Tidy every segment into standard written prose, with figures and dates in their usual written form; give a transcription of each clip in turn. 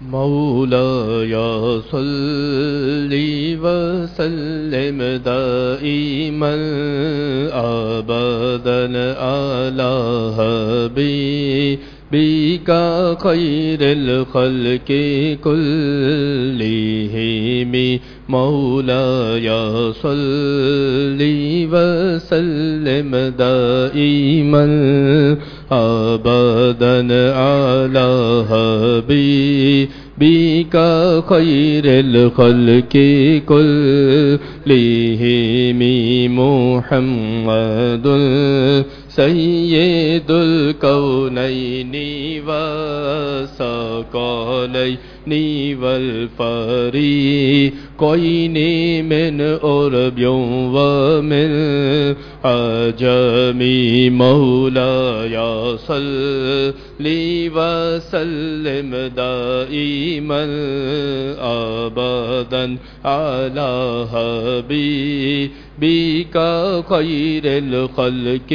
مولاي صل وسلم دائما أبدا على حبيبك خير الخلق كلهم مولاي صل وسلم دائما أبدا على حبيبك خير الخلق كلهم محمد سيد الكونين والثقلين والفريقين من عرب ومن عجم مولاي صل وسلم دائما أبدا على حبيبك خير الخلق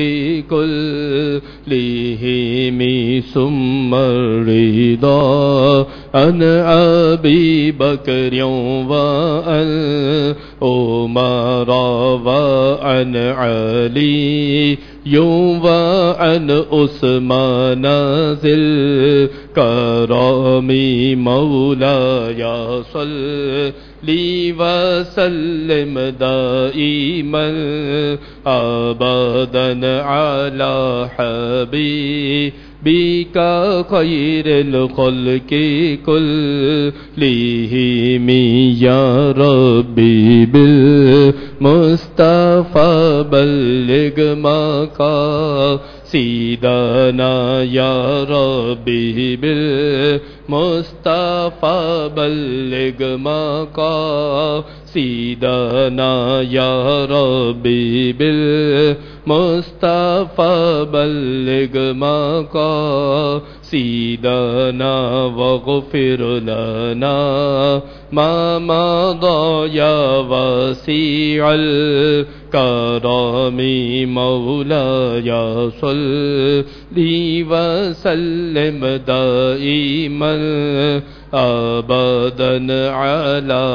كلهم ثم الرضا عن أبي بكر وعن عمر وعن علي وعن عثمان ذي الكرم مولاي صل وسلم دائما أبدا على حبيبك خير الخلق كلهم يا ربي بالمصطفى بلغ مقاصدنا يا ربي بالمصطفى بلغ مقاصدنا يا ربي بالمصطفى بلغ مقاصدنا واغفر لنا ما مضى يا واسع الكرم مولاي صل وسلم دائما أبدا على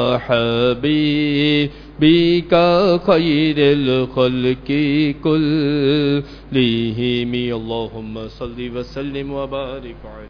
حبيبك خير الخلق كلهم اللهم صل وسلم وبارك عليه.